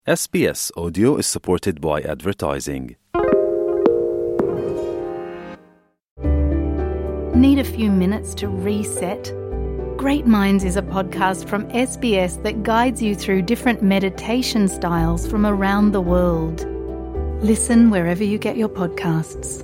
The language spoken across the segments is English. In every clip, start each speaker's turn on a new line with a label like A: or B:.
A: SBS Audio is supported by advertising.
B: Need a few minutes to reset? Great Minds is a podcast from SBS that guides you through different meditation styles from around the world. Listen wherever you get your podcasts.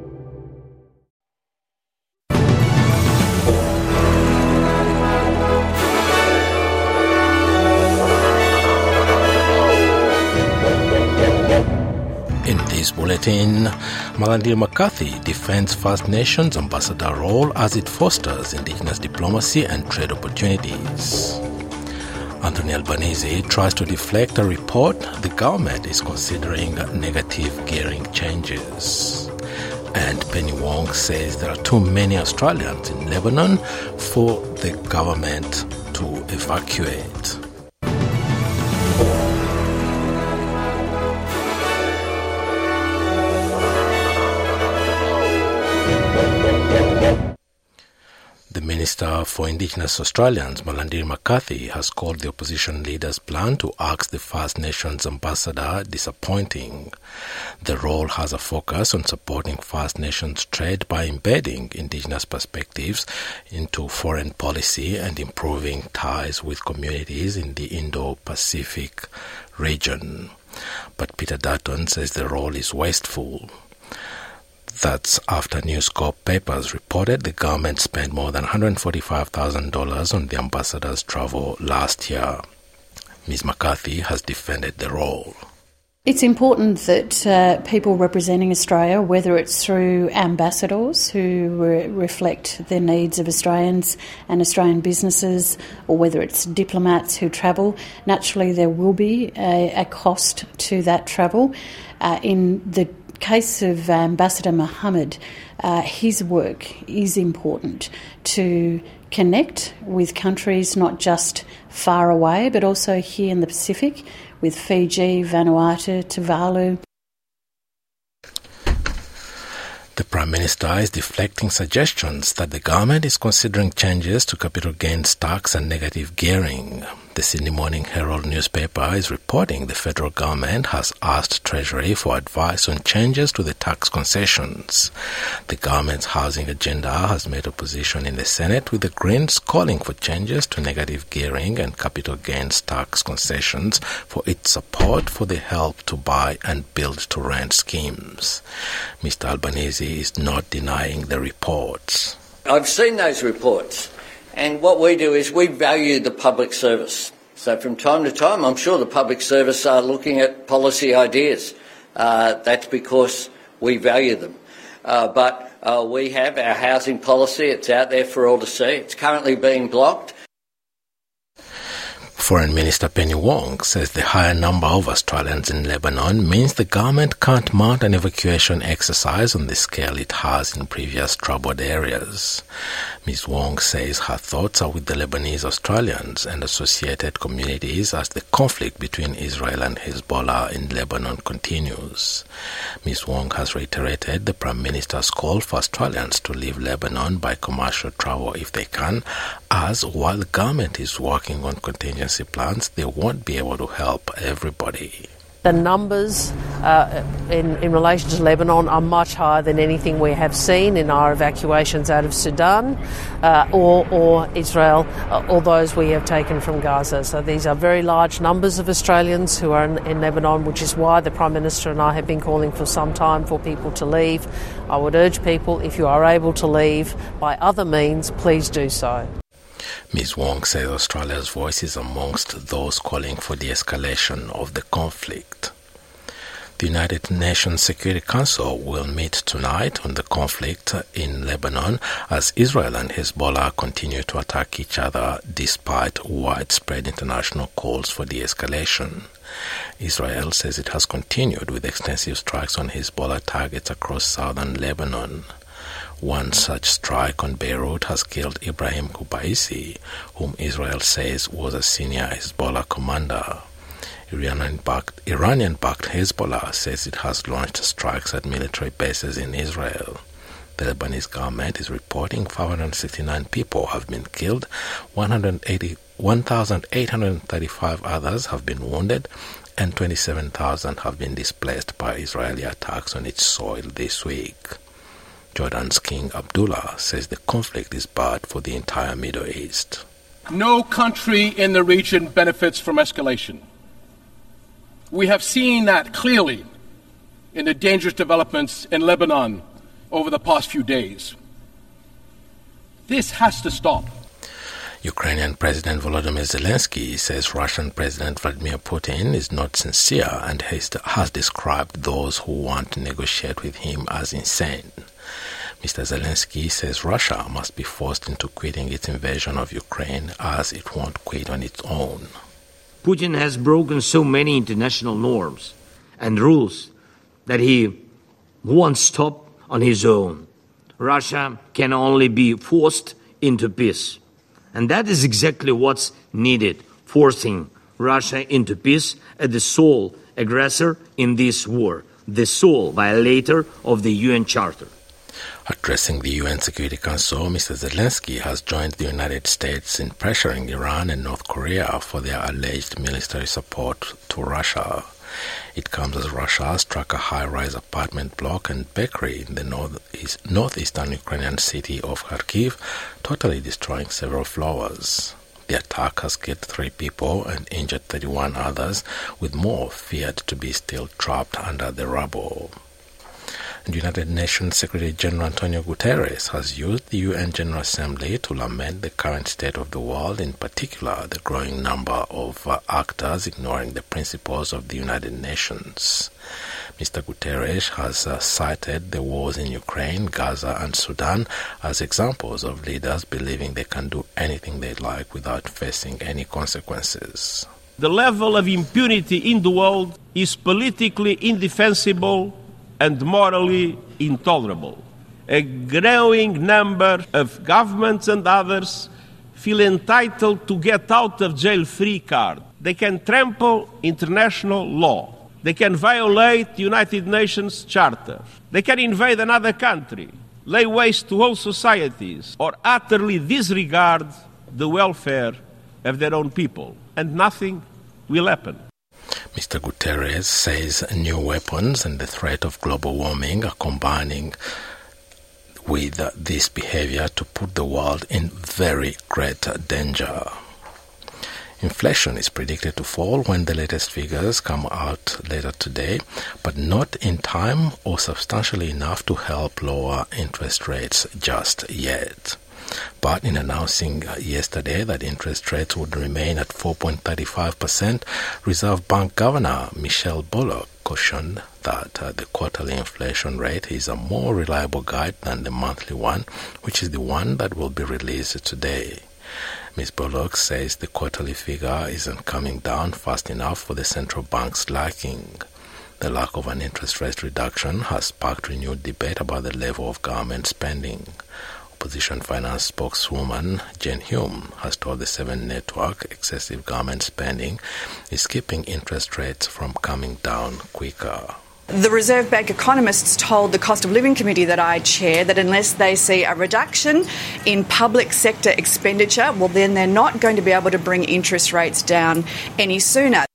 C: In this bulletin, Malarndir McCarthy defends First Nations ambassador role as it fosters Indigenous diplomacy and trade opportunities. Anthony Albanese tries to deflect a report the government is considering negative gearing changes. And Penny Wong says there are too many Australians in Lebanon for the government to evacuate. The Minister for Indigenous Australians, Malarndir McCarthy, has called the opposition leader's plan to axe the First Nations ambassador disappointing. The role has a focus on supporting First Nations trade by embedding Indigenous perspectives into foreign policy and improving ties with communities in the Indo-Pacific region. But Peter Dutton says the role is wasteful. That's after News Corp papers reported the government spent more than $145,000 on the ambassador's travel last year. Ms. McCarthy has defended the role.
D: It's important that people representing Australia, whether it's through ambassadors who reflect the needs of Australians and Australian businesses, or whether it's diplomats who travel, naturally there will be a cost to that travel. In the case of Ambassador Mohammed, his work is important to connect with countries not just far away but also here in the Pacific with Fiji, Vanuatu, Tuvalu.
C: The Prime Minister is deflecting suggestions that the government is considering changes to capital gains tax and negative gearing. The Sydney Morning Herald newspaper is reporting the federal government has asked Treasury for advice on changes to the tax concessions. The government's housing agenda has made opposition in the Senate, with the Greens calling for changes to negative gearing and capital gains tax concessions for its support for the Help to Buy and Build to Rent schemes. Mr. Albanese is not denying the reports.
E: I've seen those reports. And what we do is we value the public service. So from time to time, I'm sure the public service are looking at policy ideas. That's because we value them. But we have our housing policy. It's out there for all to see. It's currently being blocked.
C: Foreign Minister Penny Wong says the higher number of Australians in Lebanon means the government can't mount an evacuation exercise on the scale it has in previous troubled areas. Ms. Wong says her thoughts are with the Lebanese Australians and associated communities as the conflict between Israel and Hezbollah in Lebanon continues. Ms. Wong has reiterated the Prime Minister's call for Australians to leave Lebanon by commercial travel if they can, as while the government is working on contingency plans, they won't be able to help everybody.
F: The numbers in relation to Lebanon are much higher than anything we have seen in our evacuations out of Sudan or Israel, or those we have taken from Gaza. So these are very large numbers of Australians who are in Lebanon, which is why the Prime Minister and I have been calling for some time for people to leave. I would urge people, if you are able to leave by other means, please do so.
C: Ms. Wong says Australia's voice is amongst those calling for the escalation of the conflict. The United Nations Security Council will meet tonight on the conflict in Lebanon as Israel and Hezbollah continue to attack each other despite widespread international calls for de-escalation. Israel says it has continued with extensive strikes on Hezbollah targets across southern Lebanon. One such strike on Beirut has killed Ibrahim Kubaisi, whom Israel says was a senior Hezbollah commander. Iranian-backed Hezbollah says it has launched strikes at military bases in Israel. The Lebanese government is reporting 569 people have been killed, 1,835 others have been wounded, and 27,000 have been displaced by Israeli attacks on its soil this week. Jordan's King Abdullah says the conflict is bad for the entire Middle East.
G: No country in the region benefits from escalation. We have seen that clearly in the dangerous developments in Lebanon over the past few days. This has to stop.
C: Ukrainian President Volodymyr Zelensky says Russian President Vladimir Putin is not sincere and has described those who want to negotiate with him as insane. Mr. Zelensky says Russia must be forced into quitting its invasion of Ukraine as it won't quit on its own.
H: Putin has broken so many international norms and rules that he won't stop on his own. Russia can only be forced into peace. And that is exactly what's needed, forcing Russia into peace as the sole aggressor in this war, the sole violator of the UN Charter.
C: Addressing the UN Security Council, Mr. Zelensky has joined the United States in pressuring Iran and North Korea for their alleged military support to Russia. It comes as Russia struck a high-rise apartment block and bakery in the northeastern Ukrainian city of Kharkiv, totally destroying several floors. The attack has killed 3 people and injured 31 others, with more feared to be still trapped under the rubble. The United Nations Secretary General Antonio Guterres has used the UN General Assembly to lament the current state of the world, in particular the growing number of actors ignoring the principles of the United Nations. Mr. Guterres has cited the wars in Ukraine, Gaza and Sudan as examples of leaders believing they can do anything they like without facing any consequences.
I: The level of impunity in the world is politically indefensible and morally intolerable. A growing number of governments and others feel entitled to get out of jail free card. They can trample international law. They can violate the United Nations Charter. They can invade another country, lay waste to whole societies, or utterly disregard the welfare of their own people. And nothing will happen.
C: Mr. Guterres says new weapons and the threat of global warming are combining with this behavior to put the world in very great danger. Inflation is predicted to fall when the latest figures come out later today, but not in time or substantially enough to help lower interest rates just yet. But in announcing yesterday that interest rates would remain at 4.35%, Reserve Bank Governor Michelle Bullock cautioned that the quarterly inflation rate is a more reliable guide than the monthly one, which is the one that will be released today. Ms. Bullock says the quarterly figure isn't coming down fast enough for the central bank's liking. The lack of an interest rate reduction has sparked renewed debate about the level of government spending. Opposition finance spokeswoman Jane Hume has told the 7 Network excessive government spending is keeping interest rates from coming down quicker.
J: The Reserve Bank economists told the Cost of Living Committee that I chair that unless they see a reduction in public sector expenditure, well, then they're not going to be able to bring interest rates down any sooner.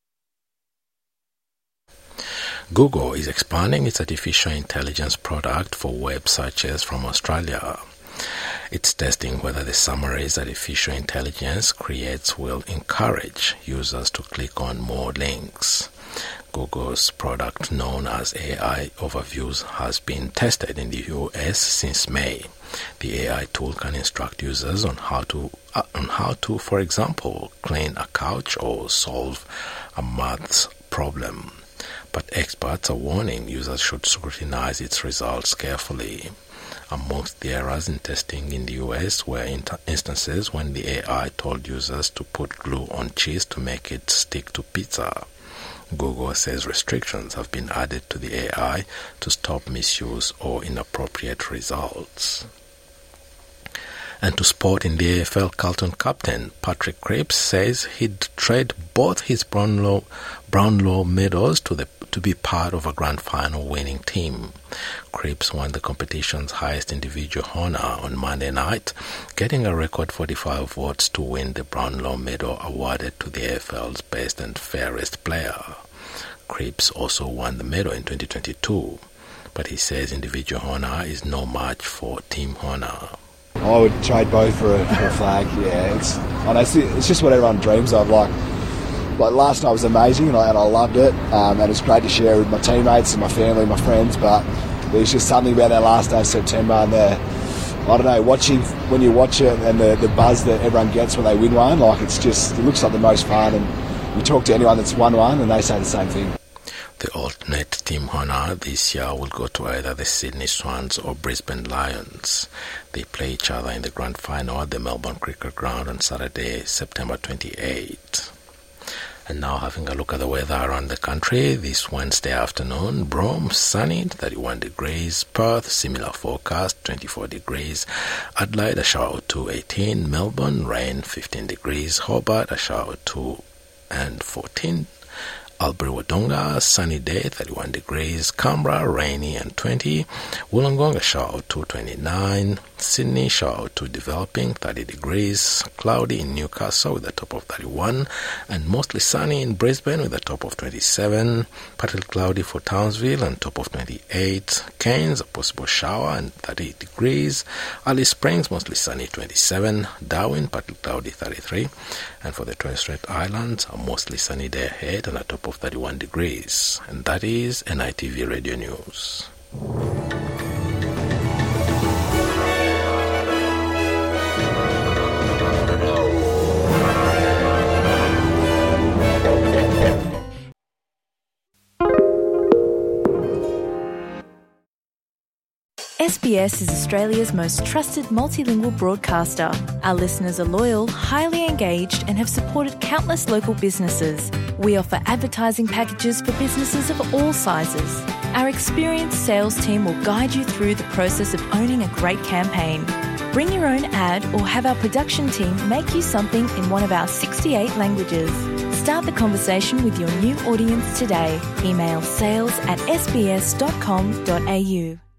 C: Google is expanding its artificial intelligence product for web searches from Australia. It's testing whether the summaries artificial intelligence creates will encourage users to click on more links. Google's product, known as AI Overviews, has been tested in the US since May. The AI tool can instruct users on how to, for example, clean a couch or solve a maths problem. But experts are warning users should scrutinize its results carefully. Amongst the errors in testing in the US were instances when the AI told users to put glue on cheese to make it stick to pizza. Google says restrictions have been added to the AI to stop misuse or inappropriate results. And to sport, in the AFL, Carlton captain Patrick Cripps says he'd trade both his Brownlow medals to be part of a grand final winning team. Cripps won the competition's highest individual honor on Monday night, getting a record 45 votes to win the Brownlow medal awarded to the AFL's best and fairest player. Cripps also won the medal in 2022, but he says individual honour is no match for team honour.
K: I would trade both for a flag. Yeah, it's just what everyone dreams of. Like last night was amazing, and I loved it, and it's great to share with my teammates and my family, my friends. But there's just something about that last day of September, and I don't know, when you watch it and the buzz that everyone gets when they win one. Like it looks like the most fun, and you talk to anyone that's won one, and they say the same thing.
C: The alternate team honour this year will go to either the Sydney Swans or Brisbane Lions. They play each other in the grand final at the Melbourne Cricket Ground on Saturday, September 28. And now having a look at the weather around the country. This Wednesday afternoon, Broome, sunny, 31 degrees. Perth, similar forecast, 24 degrees. Adelaide, a shower or 2, 18. Melbourne, rain, 15 degrees. Hobart, a shower or 2 and 14. Albury-Wodonga, sunny day, 31 degrees. Canberra, rainy and 20. Wollongong, a shower 2, 29. Sydney, shower 2, developing, 30 degrees. Cloudy in Newcastle with a top of 31. And mostly sunny in Brisbane with a top of 27. Partly cloudy for Townsville and top of 28. Cairns, a possible shower and 30 degrees. Alice Springs, mostly sunny, 27. Darwin, partly cloudy, 33. And for the Torres Strait Islands, a mostly sunny day ahead and a top of 31 degrees. And that is NITV Radio News.
L: SBS is Australia's most trusted multilingual broadcaster. Our listeners are loyal, highly engaged, and have supported countless local businesses. We offer advertising packages for businesses of all sizes. Our experienced sales team will guide you through the process of owning a great campaign. Bring your own ad or have our production team make you something in one of our 68 languages. Start the conversation with your new audience today. Email sales@sbs.com.au.